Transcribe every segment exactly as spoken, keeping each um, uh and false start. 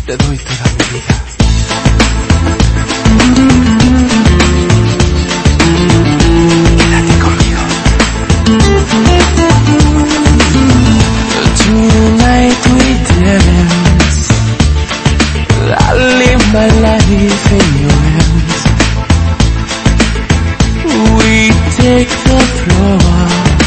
te doy toda mi vida. Quédate conmigo. Tonight we dance. I live my life in your hands. We take the floor.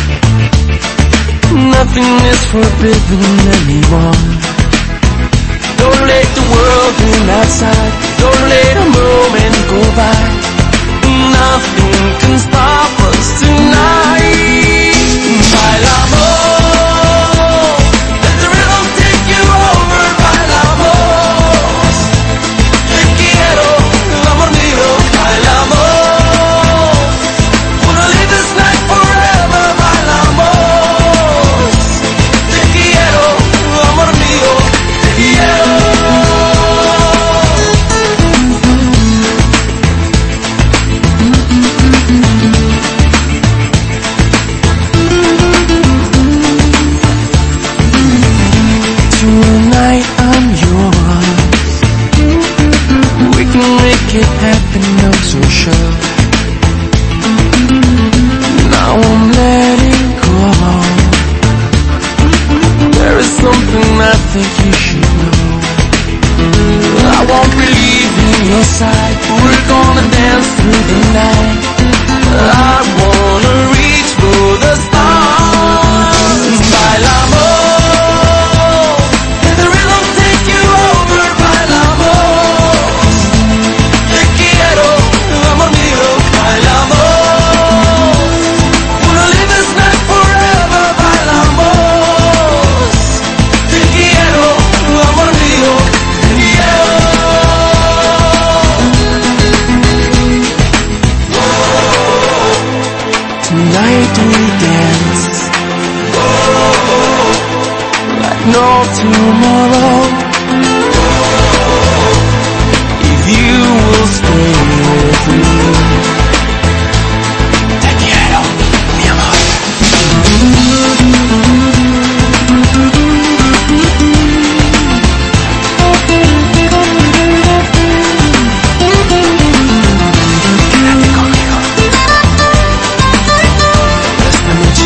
Nothing is forbidden anymore. Don't let the world in outside. Don't let a moment go by. Nothing can stop us tonight. Bailamos. Let the rhythm take you over. Bailamos. Te quiero, amor mío. Bailamos. Wanna live this night forever. Bailamos. Te quiero, amor mío. Te quiero. Tonight I'm yours. We can make it happen, I'm so sure. Now I'm letting go. There is something I think you should know. I won't be leaving your side. We're gonna dance through the night. I wanna reach for the stars. Bailamos. Let the rhythm take you over. Bailamos. Te quiero, amor mío. Bailamos. Wanna live this night forever. Bailamos. Te quiero, amor mío. Te quiero. Tonight we dance like no tomorrow. If you will stay with me. Te quiero, mi amor. Quédate conmigo. Esta noche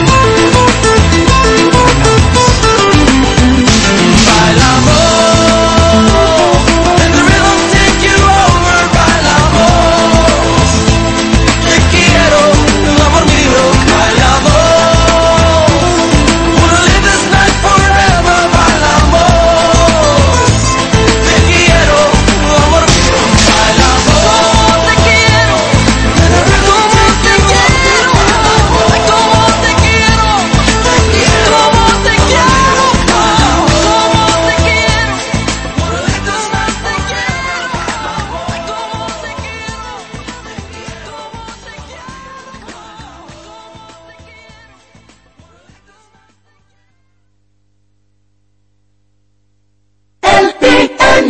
bailamos. Let the rhythm take you over. Bailamos. Te quiero, amor mío. Bailamos. Wanna live this night forever. Bailamos. Te quiero, amor mío. Bailamos. Te quiero. Let the rhythm take you over. Como te quiero. Te quiero. Como te quiero. Como te quiero. Wanna live this night. Te quiero. Como te quiero. L P N.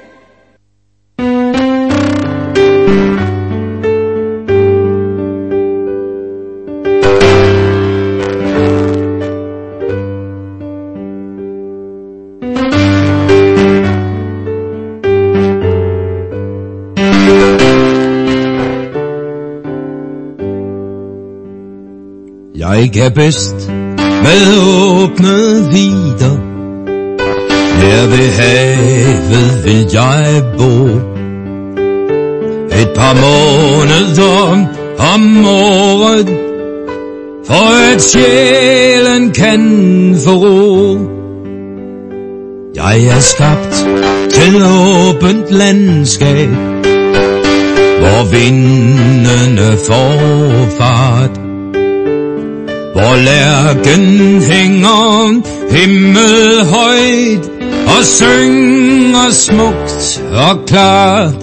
Jeg er bedst med åbne vider. Nær ved havet vil jeg bo. Et par måneder om året, for at sjælen kan få ro. Jeg er skabt til åbent landskab, hvor vindene får fart, hvor lærken hænger himmelhøjt og synger smukt og klart.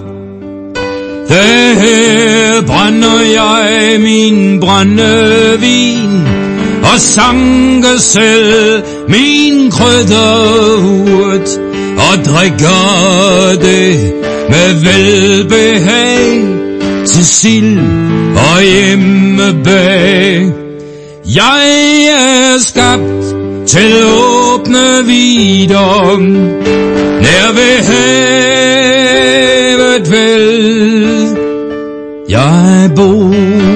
Der brænder jeg min brændevin og sanker selv min krydderurt og drikker det med velbehag til sild og hjemmebag. Jeg er skabt til åbne vidder, nær ved havet vil jeg bo.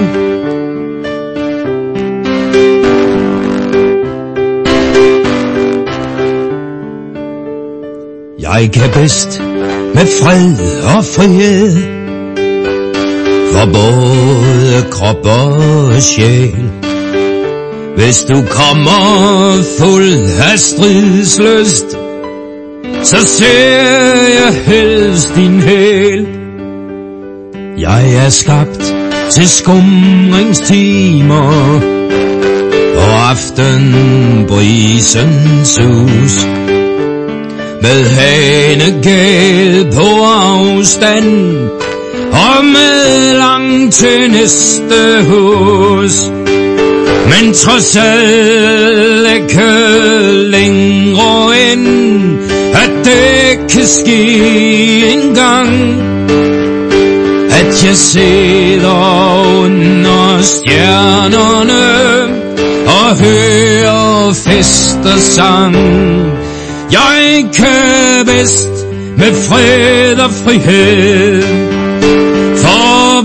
Jeg kan bedst med fred og frihed, for både krop og sjæl. Hvis du kommer fuld af stridslyst, så ser jeg helst din hæl. Jeg er skabt til skumringstimer og aftenbrisens sus, med hanegæl på afstand og med langt til næste hus. Men trods alt ikke længere end at det kan ske engang, at jeg sidder under stjernerne og hører fest og sang. Jeg kan bedst med fred og frihed, for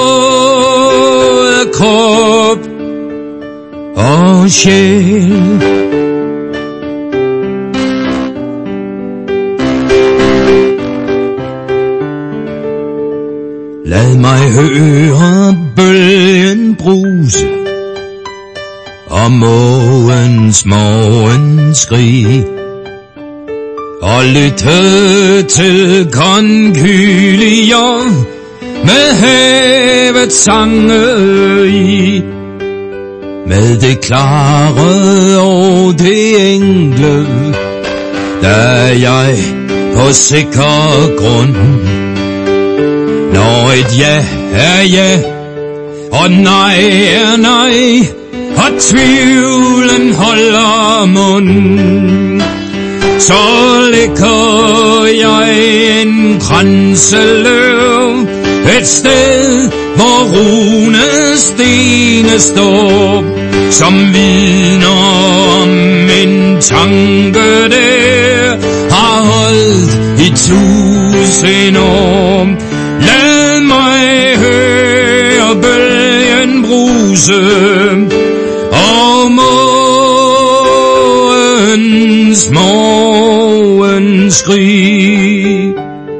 både krop og sjæl. Lad mig høre bølgen bruse og mågens morgenskrig, og lytte til konkylier med havets sange i, med det klare og det enkle, da jeg på sikker grund, når et ja er ja og nej er nej, og tvivlen holder mund, så lægger jeg en kranseløv et sted, hvor runestene står, som vidner om en tanke, der har holdt i tusind år. Lad mig høre bølgen bruse og mågens morgenskrig.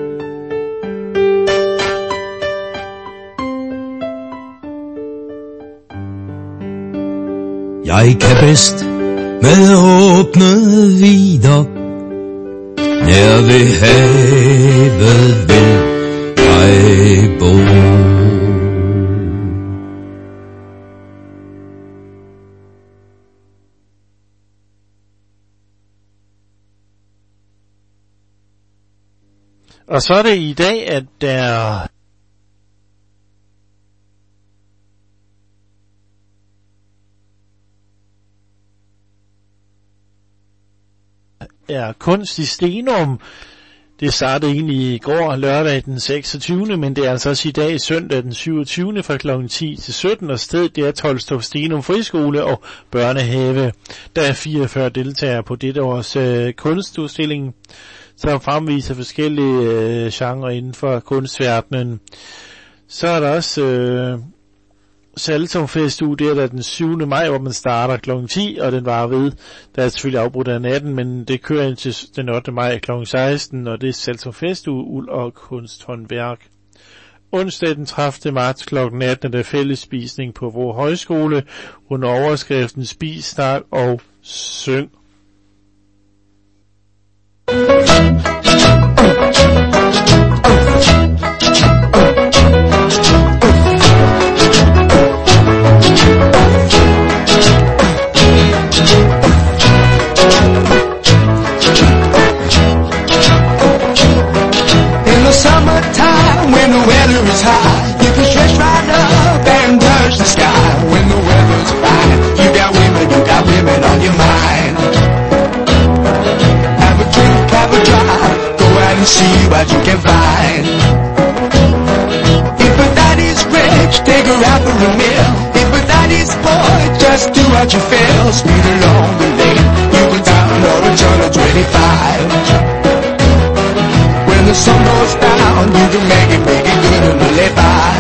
Jeg kan bedst med åbne vider nær ved havet vil jeg bo. Og så er det i dag, at der er kunst i Stenum. Det startede egentlig i går, lørdag den seksogtyvende, men det er altså også i dag, søndag den syvogtyvende fra klokken ti til sytten, og stedet det er Tolstrup Stenum Friskole og Børnehave. Der er fireogfyrre deltagere på dette års øh, kunstudstilling, som fremviser forskellige øh, genrer inden for kunstverdenen. Så er der også øh, Saltumfestuge, det er der den syvende maj, hvor man starter klokken ti, og den varer ved. Der er selvfølgelig afbrudt af natten, men det kører indtil den ottende maj klokken seksten, og det er Saltumfestuge, uld og kunsthåndværk. Onsdag den tredivte marts klokken atten er der fællesspisning på Vrå Højskole under overskriften Spis, Snak og Syng. Summertime, when the weather is high, you can stretch right up and touch the sky. When the weather's fine, you got women, you got women on your mind. Have a drink, have a drive, go out and see what you can find. If a daddy's rich, take her out for a meal. If a daddy's poor, just do what you feel. Speed along the lane, you can down or a turn of twenty-five. When the sun goes down down, you can make it, make it good and live by.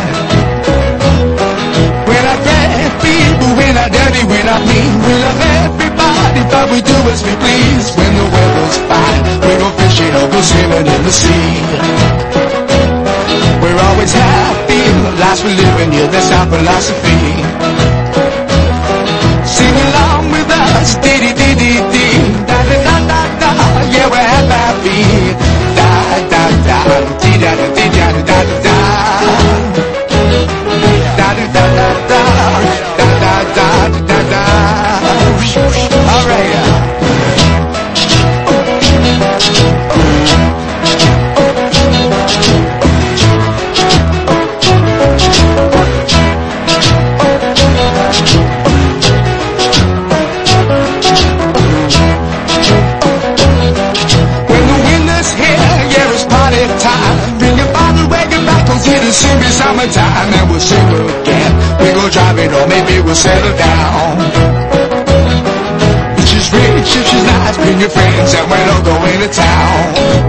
We're not bad people, we're not dirty, we're not mean. We love everybody, but we do as we please. When the weather's fine, we go fishing or go swimming in the sea. We're always happy, the lives we live in, yeah, that's our philosophy. Sing along with us, dee-dee-dee-dee-dee, da-da-da-da-da, yeah, we're happy. Da-da-da, dee-da-da-dee-da-da-da-da, da-da-da-da-da, da-da-da-da-da-da. All right. It'll soon be summertime and we'll sing again. We go driving or maybe we'll settle down. If she's rich, if she's nice, bring your friends and we'll all go into town.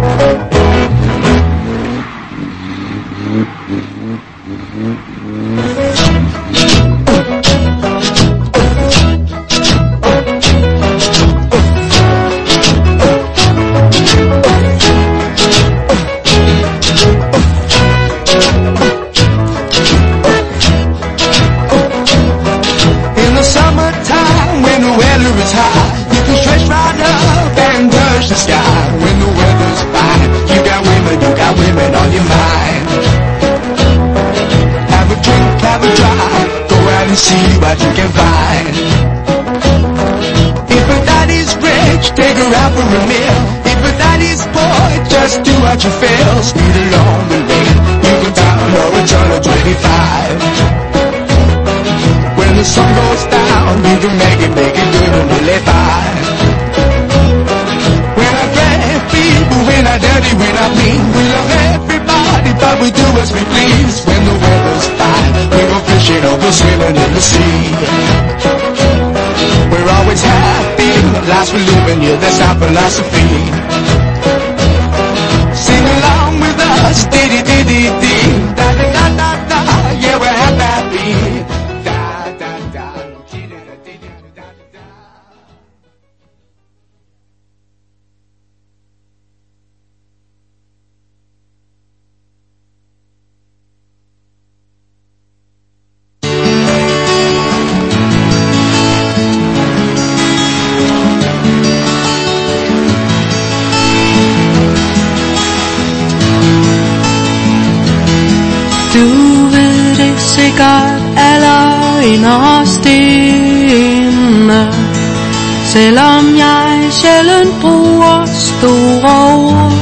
See what you can find. If a daddy's rich, take her out for a meal. If a daddy's poor, just do what you feel. Speed along the lane, you can down or return to twenty-five. When the sun goes down, you can make it, make it good and live by. We're not bad people, we're not dirty, we're not mean. We love everybody, but we do as we please. When the weather's fine, we go fishing or go swimming in the sea. We're always happy, the lives we live in, yeah, that's our philosophy. Sing along with us, dee-dee-dee-dee-dee, da-da-da-da-da, yeah, we're happy. Da-da-da, dee-da-da-dee-da-da-da-da. Du ved det sikkert aller inderst inde, selvom jeg sjældent bruger store ord.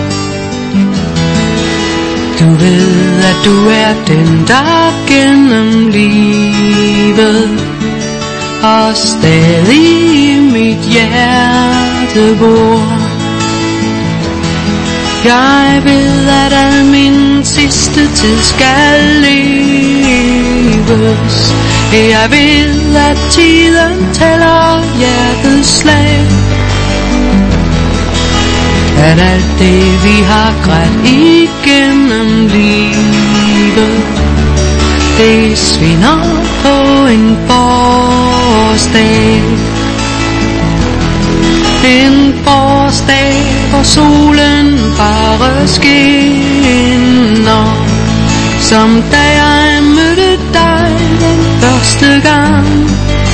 Du ved, at du er den, der gennem livet og stadig i mit hjerte bor. Jeg ved, at al min sidste tid skal leves. Jeg ved, at tiden tæller hjertets slag. At alt det, vi har grædt igennem livet, det svinder på en forårsdag. En forårsdag, hvor solen bare skinner, som da jeg mødte dig den første gang.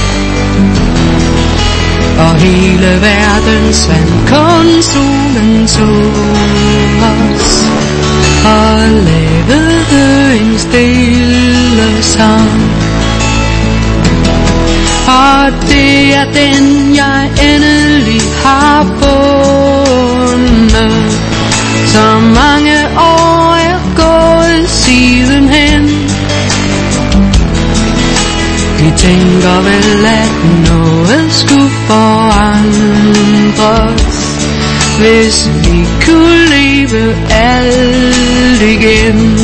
Og hele verden svandt, kun solen så os og lavede en stille sang. Og det er den, jeg endelig har fundet. Så mange år er gået sidenhen. De tænker vel, at noget skulle forandres, hvis vi kunne leve alt igen.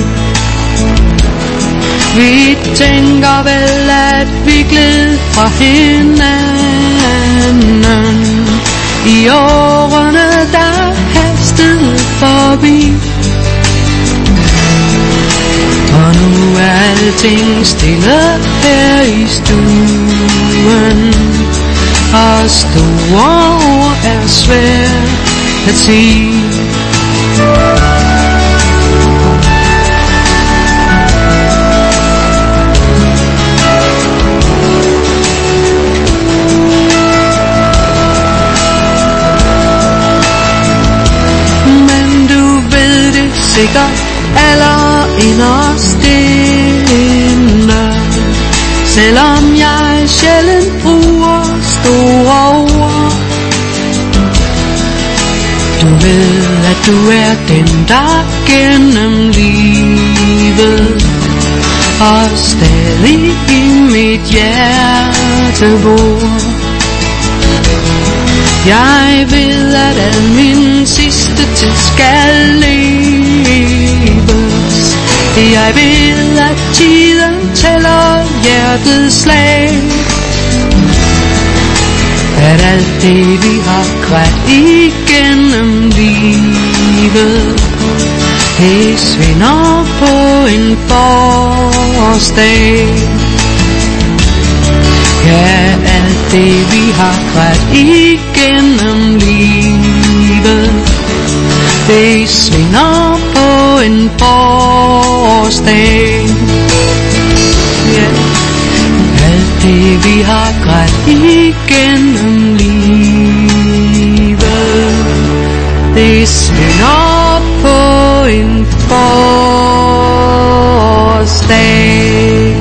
Vi tænker vel, at vi gled fra hinanden i årene, der hastede forbi. alting stille her i stuen, og store ord er svært at sige. Men du ved det sikkert allerinderst inde, selvom jeg sjældent bruger store ord. Du ved, at du er den, der gennem livet og stadig i mit hjerte bor. Jeg ved, at al min sidste tid skal leves. Jeg ved, at tiden tæller hjertets slag. At alt det vi har grædt igennem livet, det svinder på en forårsdag. Ja, alt det vi har grædt igennem livet, det svinder på en forårsdag. Ja, alt det vi har grædt igennem livet, det svinder på en forårsdag.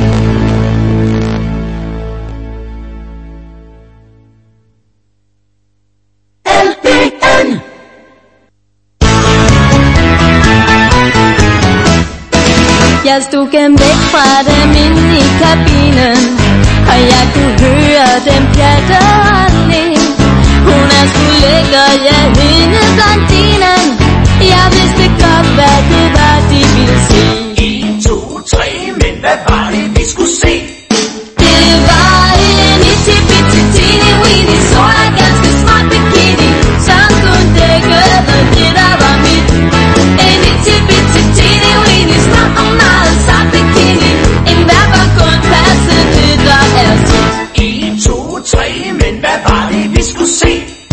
Jeg stod gennem væk fra dem inde i kabinen, og jeg kunne høre dem pjatte og le. Hun er sgu lækker, ja, hende blondinen. Jeg vidste godt, hvad det var, de ville se. En, to, tre, men hvad var det, vi skulle se? Det var en itty-bitty teeny weeny, sort af ganske smart bikini, som kunne dække noget det, der var mit. En itty-bitty teeny weeny, stram og meget sart bikini, en hver var kun passet det, der er sit. En, to, tre, men hvad var det, vi skulle se?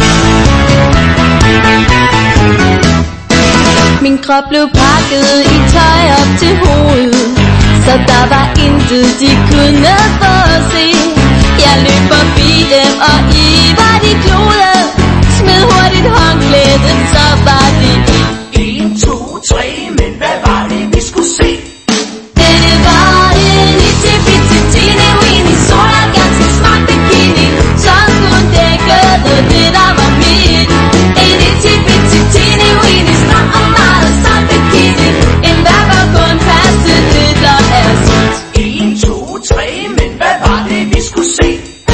Min krop blev pakket i tøj op til hovedet, så der var intet de kunne få at se. Jeg løb forbi dem, og i var de klode, smed hurtigt håndklæden, så var det i. En, to, tre, men hvad var det, vi skulle se? Det var en itty-bitty teeny weeny, sort af ganske smart bikini, som kunne dække noget det, der var mit. En itty-bitty teeny weeny, stram og meget sart bikini, en hver var kun passet det, der er sit. En, to, tre, men hvad var det, vi skulle se?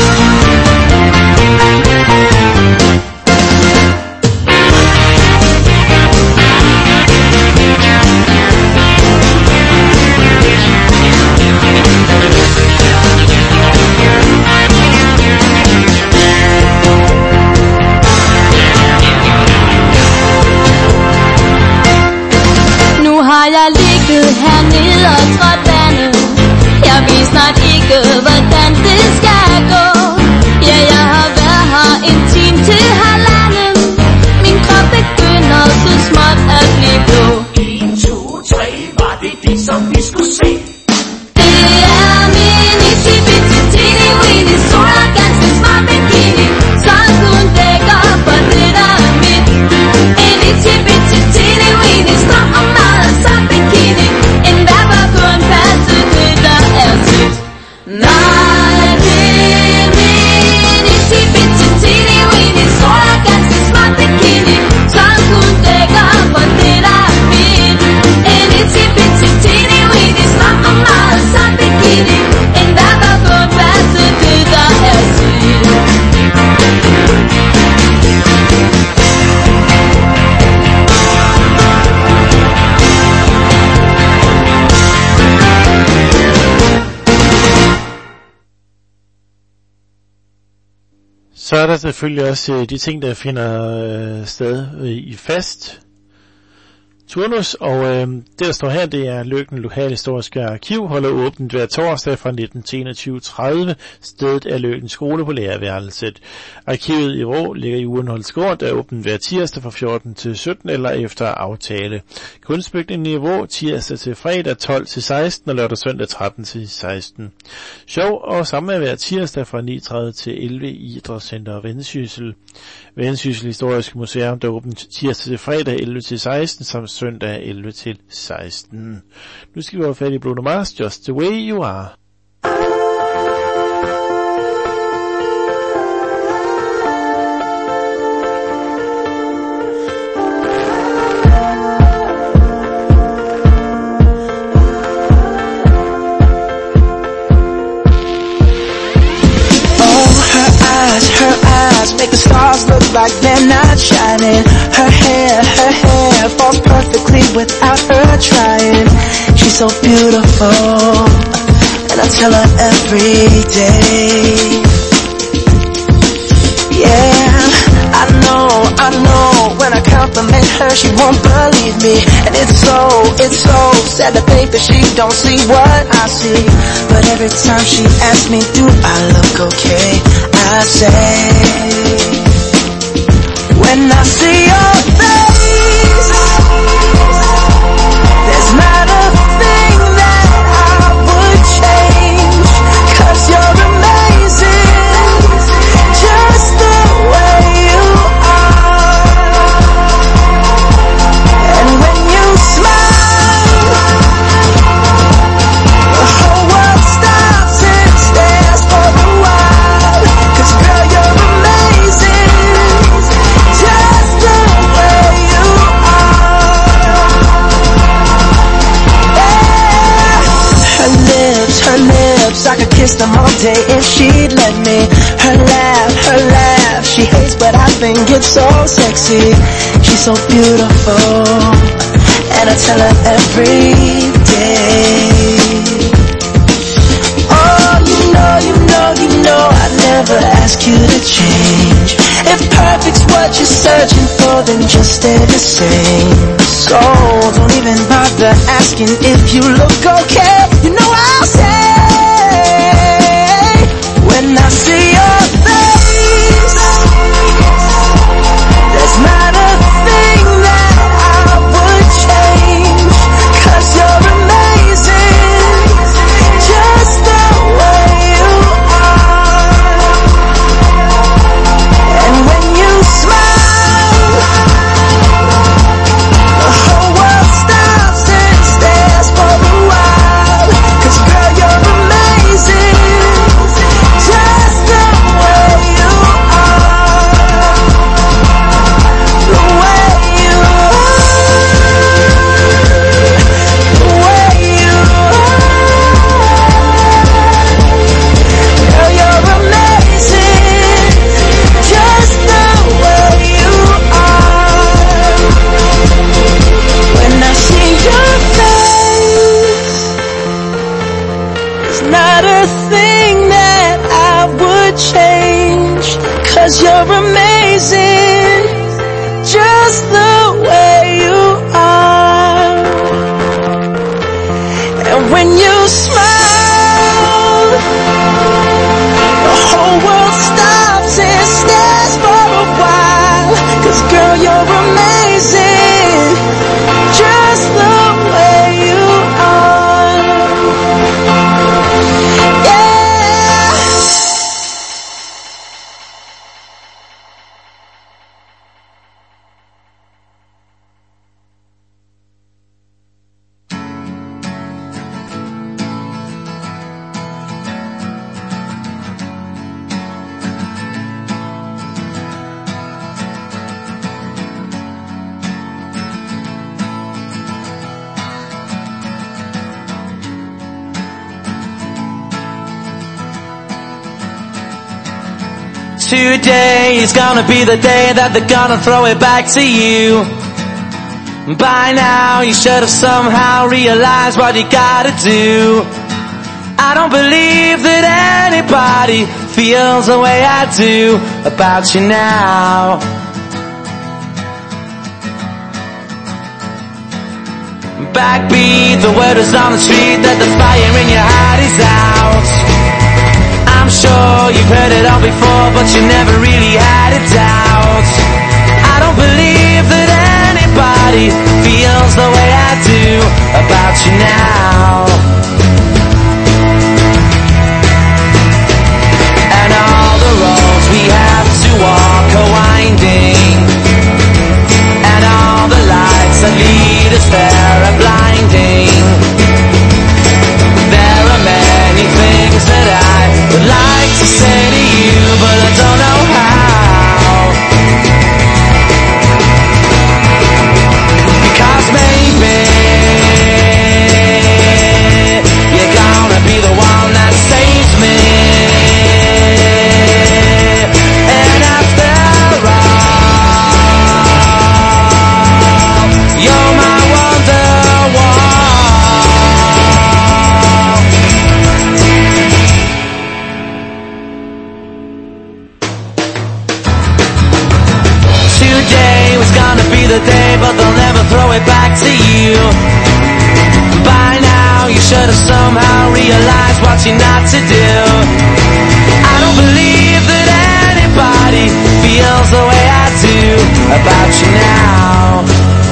Har jeg ligget hernede og trådt vandet? Jeg ved snart ikke, hvordan det skal gå. Ja, jeg har været her en time til halvanden. Min krop begynder så småt at blive blå. En, to, tre, var det det, som vi skulle se? Det er min itty-bitty teeny weeny, sort og ganske smart bikini, som kun dækker for det, der er mit. En itty-bitty teeny weeny, stram og meget sart bikini, en hver var kun passet det, der er sit. Nej, det er min itty-bitty teeny weeny, sort og ganske smart bikini, som kun dækker for det, der er mit. En itty-bitty teeny weeny, stram og meget sart bikini, en hver var kun passet det, der er sit. Så er der selvfølgelig også øh, de ting, der finder øh, sted øh, i fast turnus, og øh, det der står her, det er Løkken Lokalhistoriske Arkiv, holder åbent hver torsdag fra nitten til enogtyve tredive. Stedet er Løkken Skole på lærerværelset. Arkivet i Rå ligger i Urenholdsgård, der er åbent hver tirsdag fra fjorten til sytten eller efter aftale. Kunstbygningen i Rå tirsdag til fredag tolv til seksten og lørdag søndag tretten til seksten. Sjov og samvær hver tirsdag fra ni tredive til elleve i Idrætscenter Vendsyssel. Vendsyssel Historiske Museum, der er åbent tirsdag til fredag elleve til seksten samt søndag elleve til seksten. Nu skal vi have fat i Bruno Mars, Just the Way You Are. Make the stars look like they're not shining. Her hair, her hair falls perfectly without her trying. She's so beautiful, and I tell her every day. Yeah, I know, I know, when I compliment her she won't believe me. And it's so, it's so sad to think that she don't see what I see. But every time she asks me, do I look okay, I say, when I see your face, there's not a thing that I would change, 'cause you're amazing, just the way you are. And when you smile, the whole world stops and stares for a while, 'cause girl, you're amazing, just the way you are. Yeah. Her lips, her lips, I could kiss them all day if she'd let me. Her laugh, her laugh, she hates but I think it's so sexy. She's so beautiful, and I tell her every day. Oh, you know, you know, you know I never ask you to change. If perfect's what you're searching for, then just stay the same. So don't even bother asking if you look okay. You know I'll say, when I see your face, there's not a thing that I would change, 'cause you're amazing, just the way you are. And when you smile, the whole world stops and stares for a while, 'cause girl, you're amazing, just the way you are. The way you are, the way you are. Girl, you're amazing, just the way you are. When I see your face, there's not a thing that I would change, 'cause you're amazing, just the way you are. And when you smile, the whole world stops and stares for a while, 'cause girl, you're amazing, just the way you are. Yeah. Today is gonna be the day that they're gonna throw it back to you. By now you should have somehow realized what you gotta do. I don't believe that anybody feels the way I do about you now. Backbeat, the word is on the street that the fire in your heart is out. I'm sure you've heard it all before, but you never really had a doubt. I don't believe that anybody feels the way I do about you now. And all the roads we have to walk are winding, and all the lights that lead us there are blinding. There are many things that I would like to say to you, but I don't know how. Because maybe you're gonna be the one that saves me. And after all, you're my Wonderwall. Today was gonna be the day, but they'll never throw it back to you. By now you should have somehow realized what you're not to do. I don't believe that anybody feels the way I do about you now.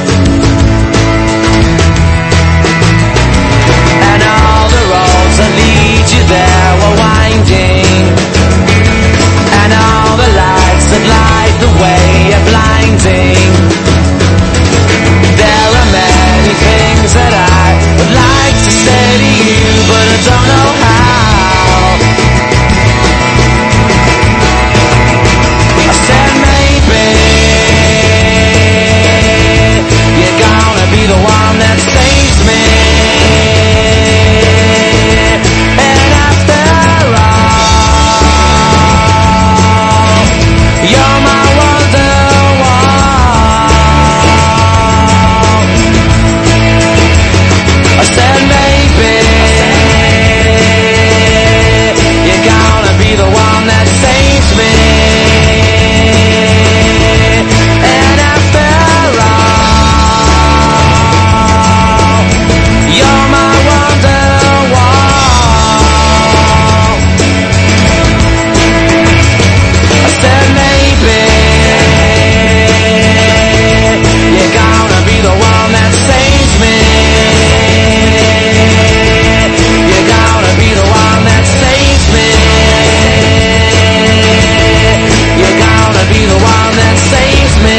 And all the roads that lead you there were winding, and all the lights that light the way are blinding. There are many things that I would like to say to you, but I don't know how. I said maybe you're gonna be the one that saves me. And after all, you're my Wonderwall. I said maybe you're gonna be the one that saves me. And after all, you're my Wonderwall. I said maybe you're gonna be the one that saves me. You're gonna be the one that saves me. You're gonna be the one that saves me.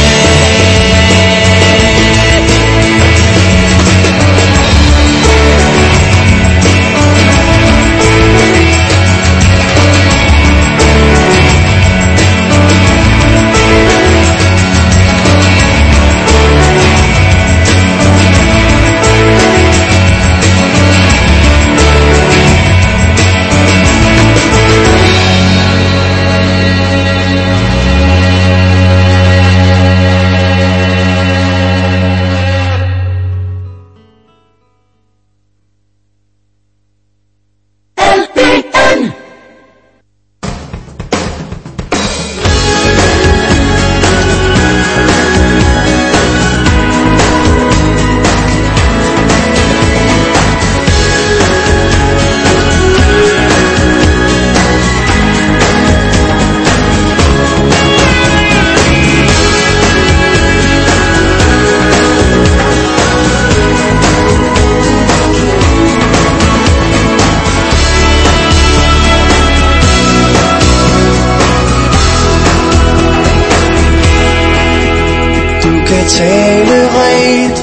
Tale rent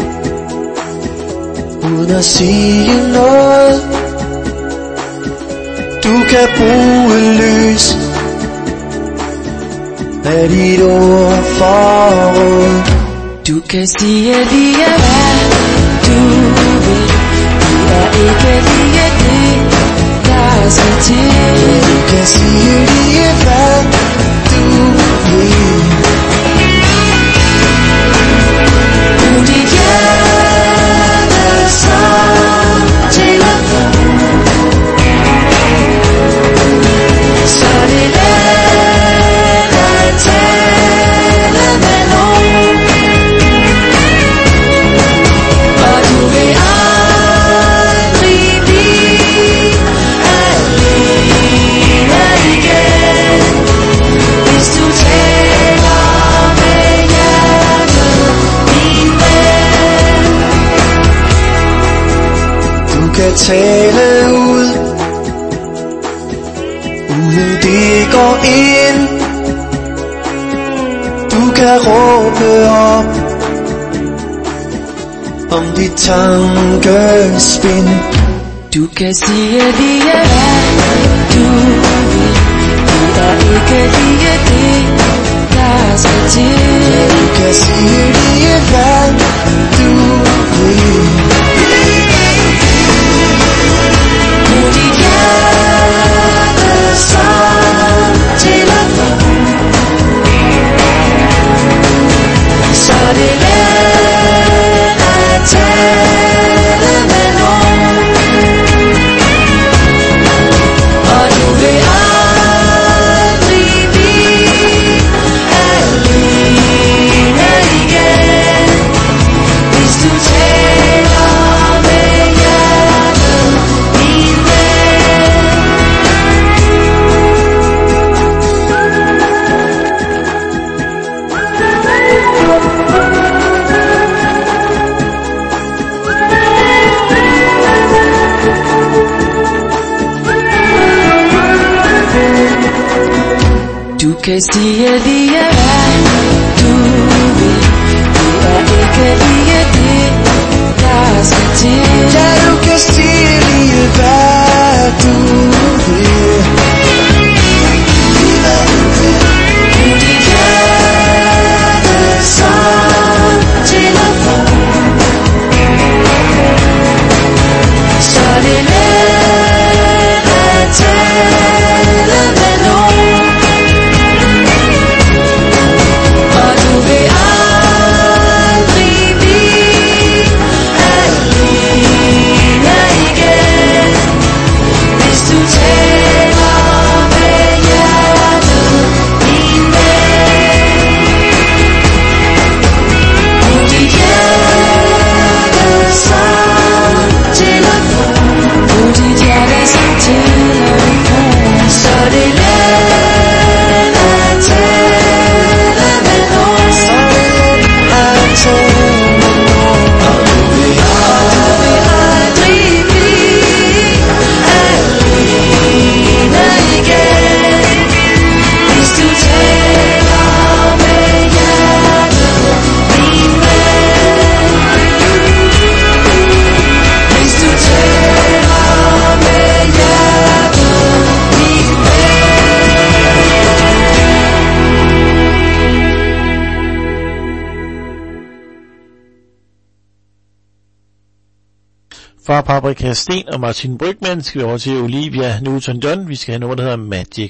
uden at sige noget. Du kan bruge løs med dit ord forråd. Du kan sige lige hvad du vil. Det er ikke lige det, der skal til. Du kan sige lige hvad du vil. Brug dit hjerte som telefon, så det er let at tale med nogen. kan tale ud, uden det går ind. Du kan råbe op om dit tankespind. Du kan sige lige hvad du vil. Det er ikke lige det, der skal til. Du kan sige lige hvad du vil. Brug dit hjerte som telefon, så det er let at tale med nogen. Og du vil aldrig blive alene igen, hvis du taler med hjertet, min ven. Du kan sige lige hvad du vil. Det er ikke lige det, der skal til. Ja, du kan sige lige hvad du vil. Lige hvad du vil. Brug dit hjerte som telefon, så det er let at tale med nogen. Og du vil aldrig blive alene igen, hvis du taler med hjertet, min ven. Brug dit hjerte som telefon, brug dit hjerte som telefon, så det er let at tale med nogen. Så let at tale med nogen. Og du vil aldrig Aldrig blive alene igen, hvis du taler med hjertet, min ven. Hvis du taler med hjertet, min ven. Fra Paprika Steen og Martin Brygmann skal vi over til Olivia Newton-John. Vi skal have noget, der hedder Magic.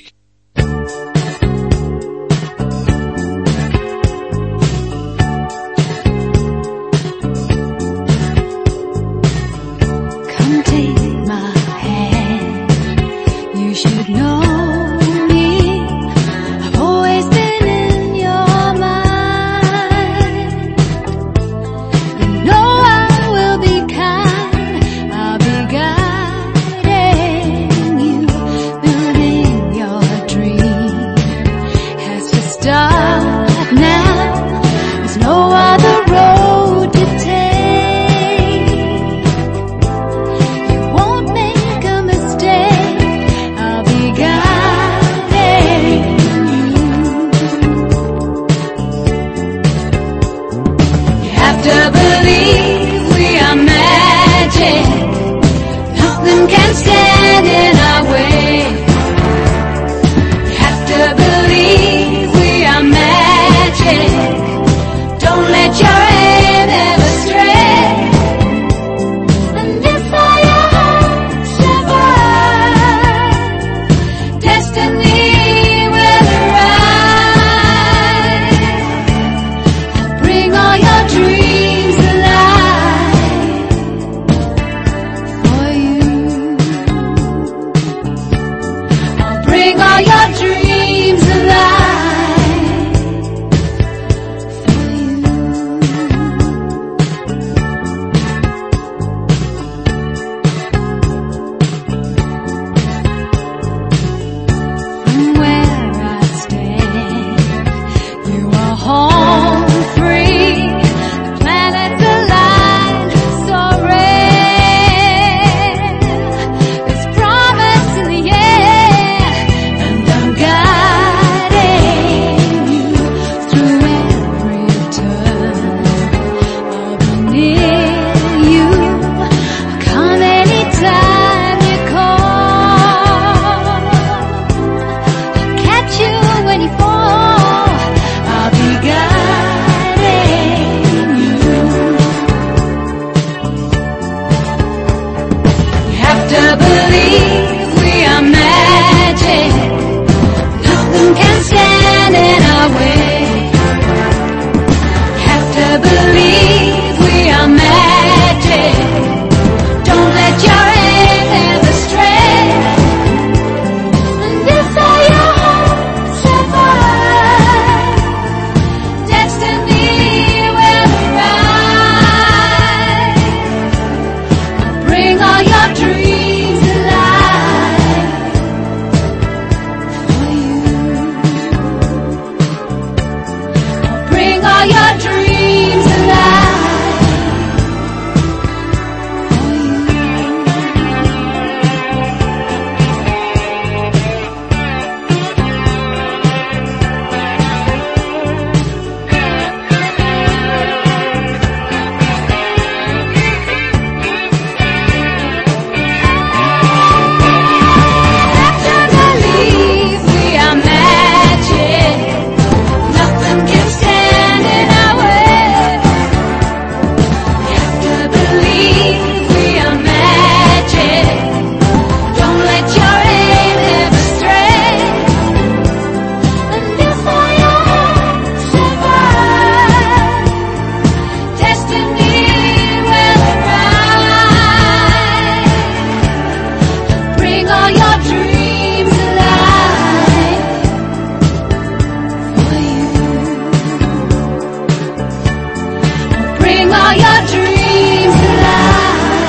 Come take my hand. You should know me. I've always been in your mind. You know I will be kind. I'll be guiding you, building your dreams. believe we are magic. Don't let your hand ever stray. And if all your hopes survive, destiny will arrive. Bring all your dreams alive for you. Bring all your dreams alive for you. Believe we are magic. Nothing can stand in our way. Have to believe we are magic. Don't let your hand ever stray. And if all your hopes survive, destiny will arrive. Bring all your dreams alive for you. Bring all your dreams alive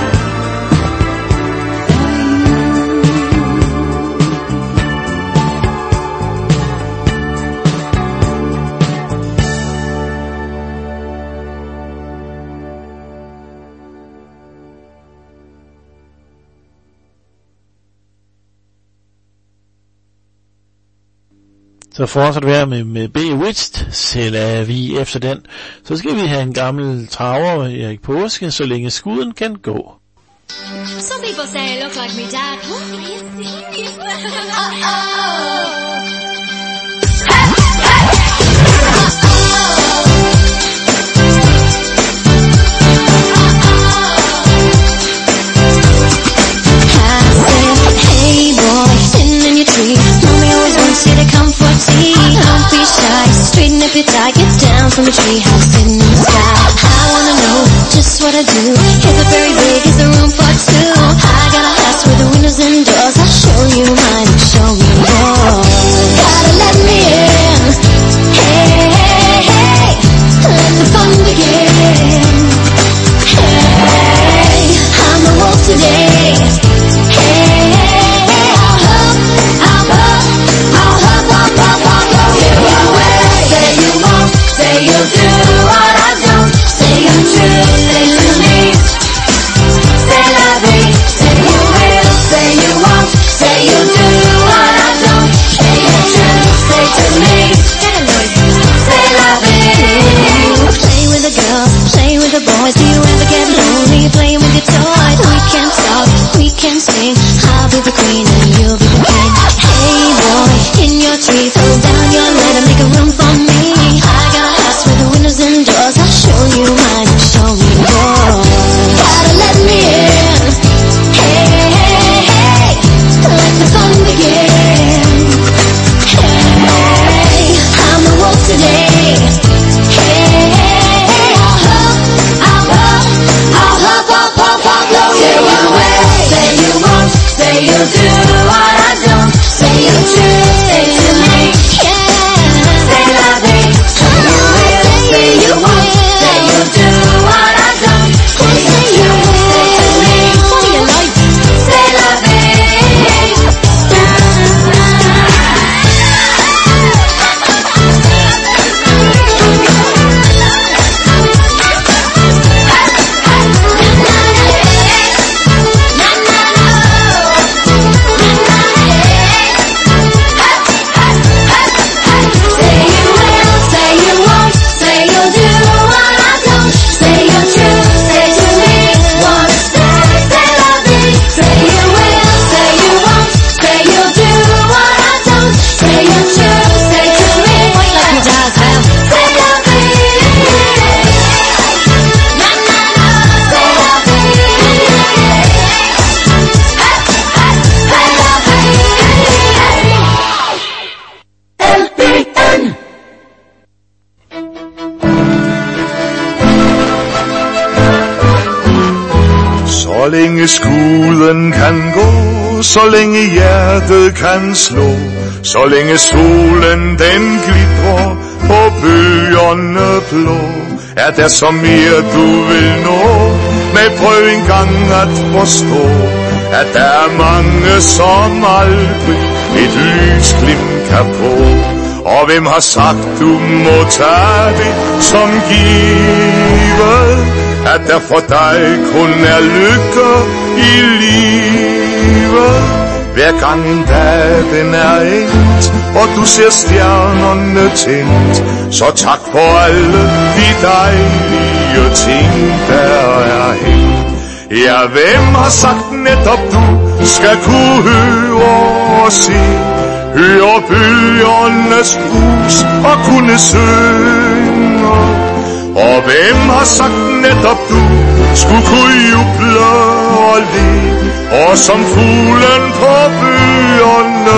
for Så fortsætter vi her med, med Bewitched, sælger vi efter den. Så skal vi have en gammel traver, Erik Påske, så længe skuden kan gå. Some people say I look like me dad. What? Are you serious? Uh-oh. Hey boy, sitting in your tree. Mommy always wants you to come for tea. Don't be shy, straighten up your tie. Get down from the treehouse, sitting in the sky. I wanna know just what I do. Is it very big? Is the room for two? I got a house with the windows and doors. I'll show you mine, you show me yours. Gotta let me in. Hey, hey, hey, let the fun begin. Hey, I'm the wolf today. Hey, hey, hey, I'll hop, I'll hop, I'll hop, hop, hop, hop, go you away. Say you won't, say you'll do what I don't. Say you're true, say to me. Say la vie, say you will, say you won't, say you'll do Så længe skuden kan gå, så længe hjertet kan slå, så længe solen den glitrer på bølgerne blå, er der så mere du vil nå, men prøv engang at forstå, at der er mange som aldrig et lysglimt kan få. Og hvem har sagt du må tage det som givet, at der for dig kun er lykke i livet. Hver gang en dag den er endt, og du ser stjernerne tændt, så tak for alle de dejlige ting der er hængt. Ja, hvem har sagt netop du skal kunne høre og se, høre bølgernes brus og kunne synge? Og hvem har sagt netop du skulle kunne juble og le, og som fuglen på bøgerne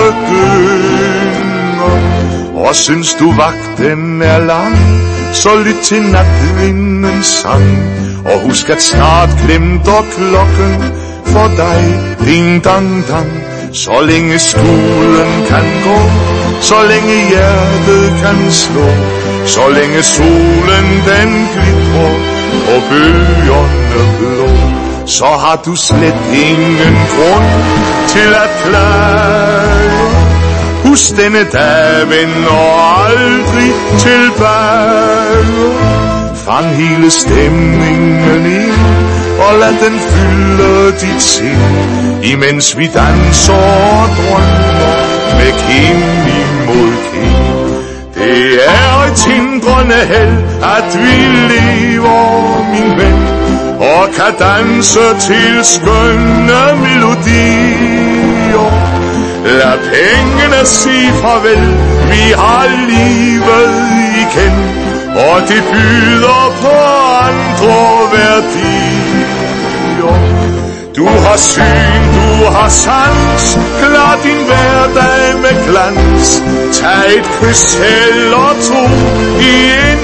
gynger? Og synes du vagten er lang, så lyt til natvindens sang, og husk at snart glemter klokken for dig ding dang dang. Så længe skuden kan gå, så længe hjertet kan slå, så længe solen den glitrer og bølgerne blå, så har du slet ingen grund til at klage. Husk denne dag vender aldrig tilbage. Fang hele stemningen ind, og lad den fylde dit sind, imens vi danser og drømmer med kind imod kind. Det er et hindrende held, at vi lever, min ven, og kan danse til skønne melodier. Lad pengene sige farvel, vi har livet igen, og det byder på andre værdier. Du har syn, du har sans, klar din hverdag med glans. Tag et kys eller to i en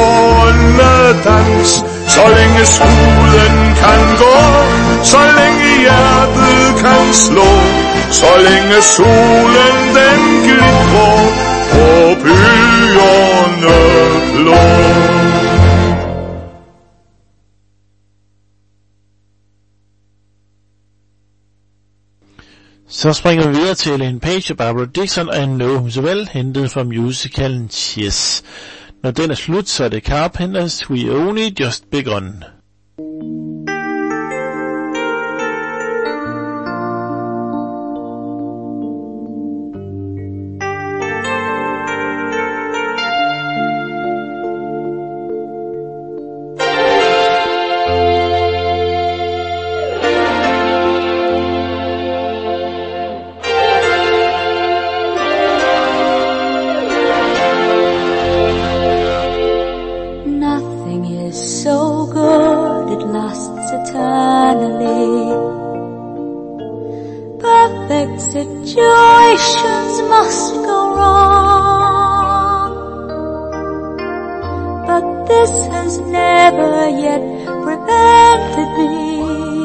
dans. Så længe skuden kan gå, så længe hjertet kan slå, så længe solen den glitrer på bølgerne blå. Så springer vi videre til Elaine Paige og Barbara Dickson og I Know Him So Well, hentet fra musicalen Cheers. Når den er slut, så er det Carpenters We Only Just Begun. Situations must go wrong, but this has never yet prevented me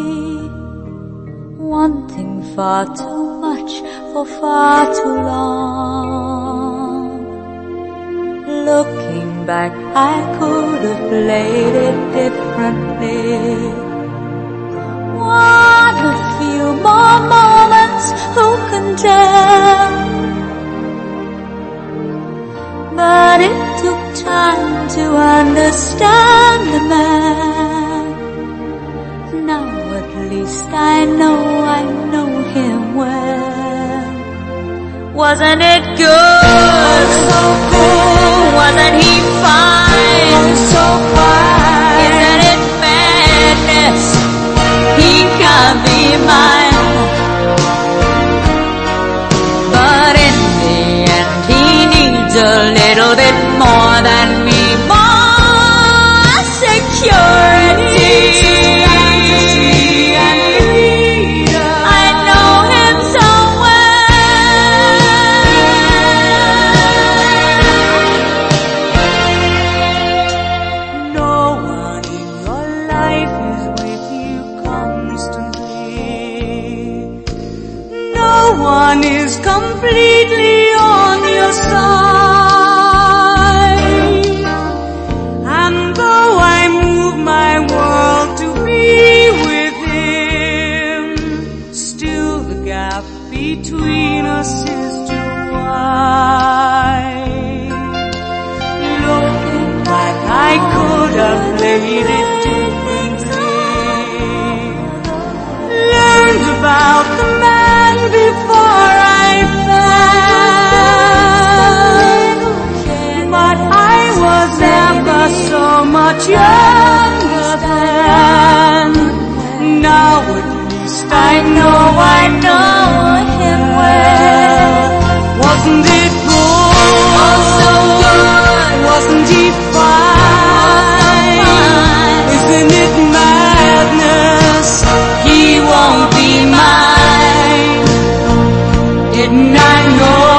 wanting far too much for far too long. Looking back, I could have played it differently. One a few more moments, who can tell? But it took time to understand the man. Now at least I know I know him well. Wasn't it good? So good. Wasn't he fine? So fine. Isn't it madness? He can't be mine. But in the end he needs a little bit more than me. More security. I know him so well. No one in your life is with you constantly. one is completely on your side. And though I move my world to be with him, still the gap between us is too wide. Looking back, I could have played it differently, learned about the man before I fell, but I was never so much younger then. Now at least I know I know him well. Wasn't it good? Oh, so good. Wasn't he fine? Isn't it madness? He won't be mine. Didn't I know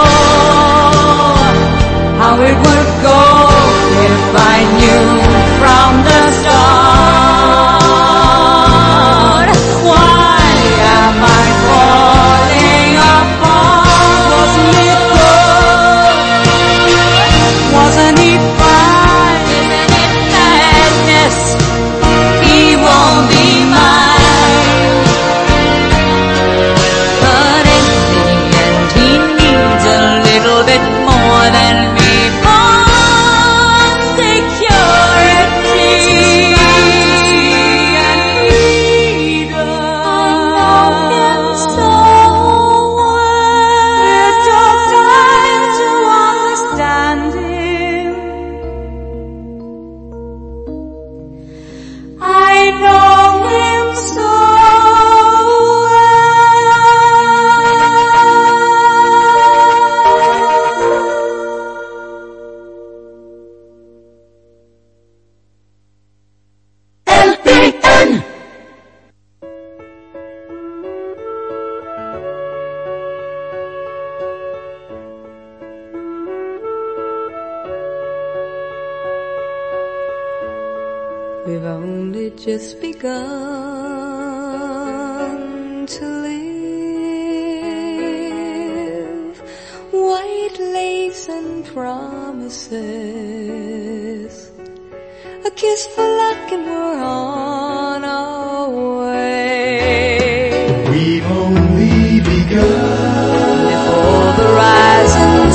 how it would go if I knew from the start? Why am I falling apart? Wasn't it good? Wasn't he fine? Isn't it madness? He won't be mine. But in the end he needs a little bit more than me. More security and freedom. I know him so well. It took time to understand him. I know him so L P N. We've only just begun to live. White lace and promises, a kiss for luck and we're on our way. We've only begun. Before the rising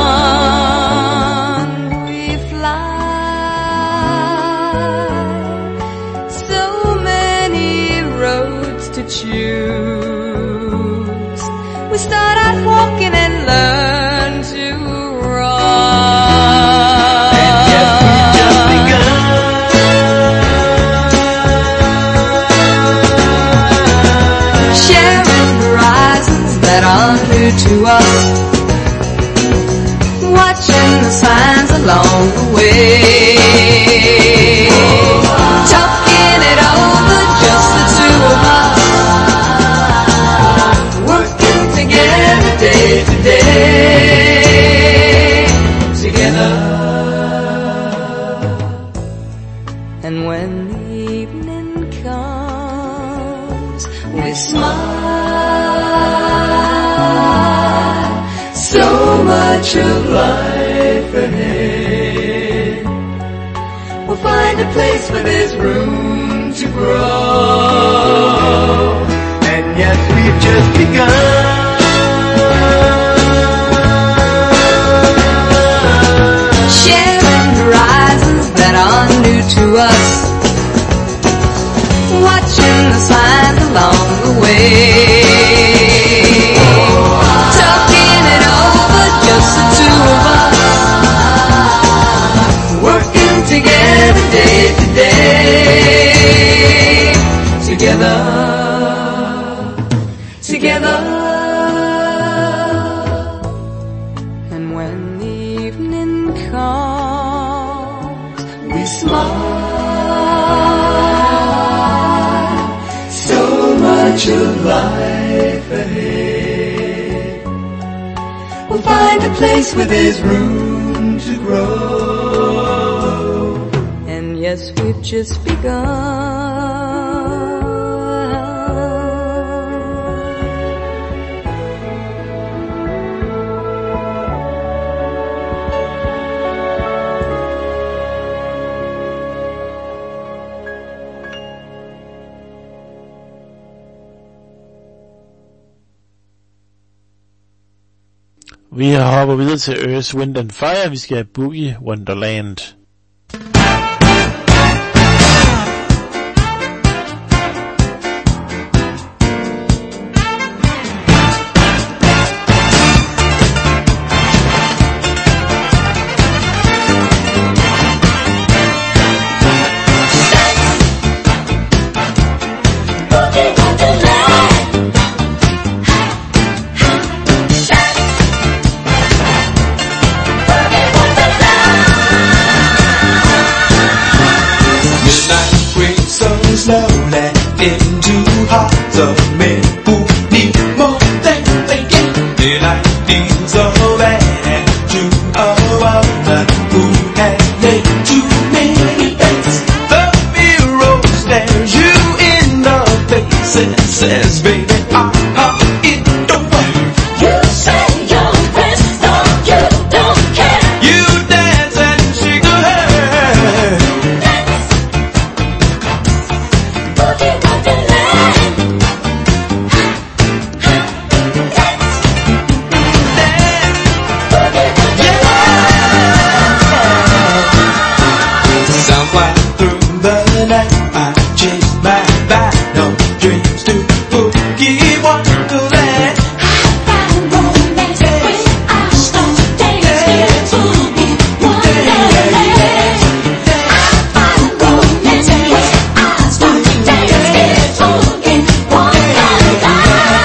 sun we fly. So many roads to choose. We start out walking and learn to run. And yet we've just begun. Sharing horizons that are new to us, watching the signs along the way, talking it over, just the two of us, working together day to day, together. And when the evening comes, we smile. So much of life ahead. We'll find a place where there's room to grow. And yet we've just begun. Sharing horizons that are new to us, watching the signs along the way, talking it over, just the two of us, working together day to day, together, together. And when the evening comes, we smile. So much of life ahead. We'll find a place where there's room to grow. And yes, we've just begun. Vi hopper videre til Earth, Wind and Fire. Vi skal have Boogie Wonderland. Slowly into hearts of men who need more than they get. Daylight feels so bad to a woman who has made too many bets. The mirror stares you in the face and says, baby, uh-huh, it don't work. You say you're impressed, no, you don't care. You dance and shake your head. Boogie Wonderland. Sounds like through the night I chase my final dreams to Boogie Wonderland. I find romance when I start to dance to Boogie Wonderland. I find romance when I start to dance to Boogie Wonderland.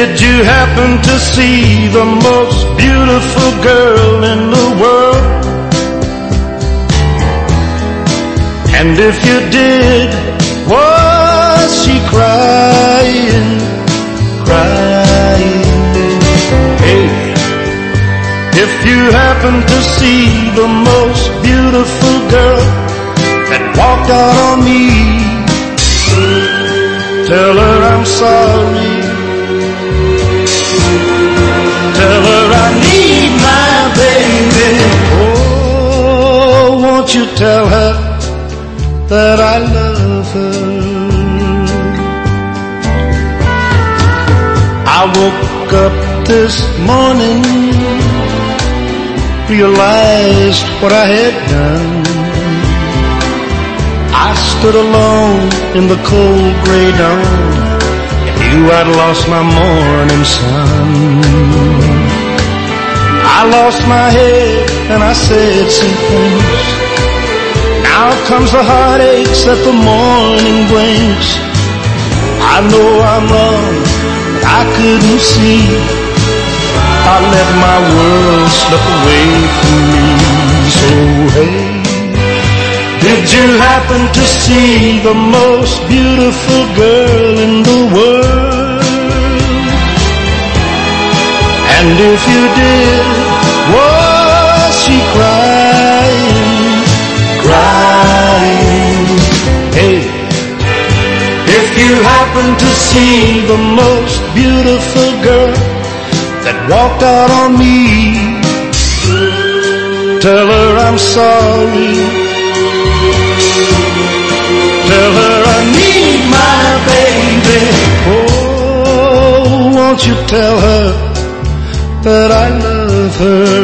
Did you happen to see the most beautiful girl in the world? And if you did, was she crying, crying? Hey, if you happen to see the most beautiful girl that walked out on me, tell her I'm sorry. Tell her I need my baby. Oh, won't you tell her that I love her? I woke up this morning, realized what I had done. I stood alone in the cold gray dawn, and knew I'd lost my morning sun. I lost my head and I said some things. Now comes the heartaches that the morning brings. I know I'm wrong, but I couldn't see. I let my world slip away from me. So hey, did you happen to see the most beautiful girl in the world? And if you did, was she crying, crying? Hey, if you happen to see the most beautiful girl that walked out on me, tell her I'm sorry. Tell her I need my baby. Oh, won't you tell her that I love her?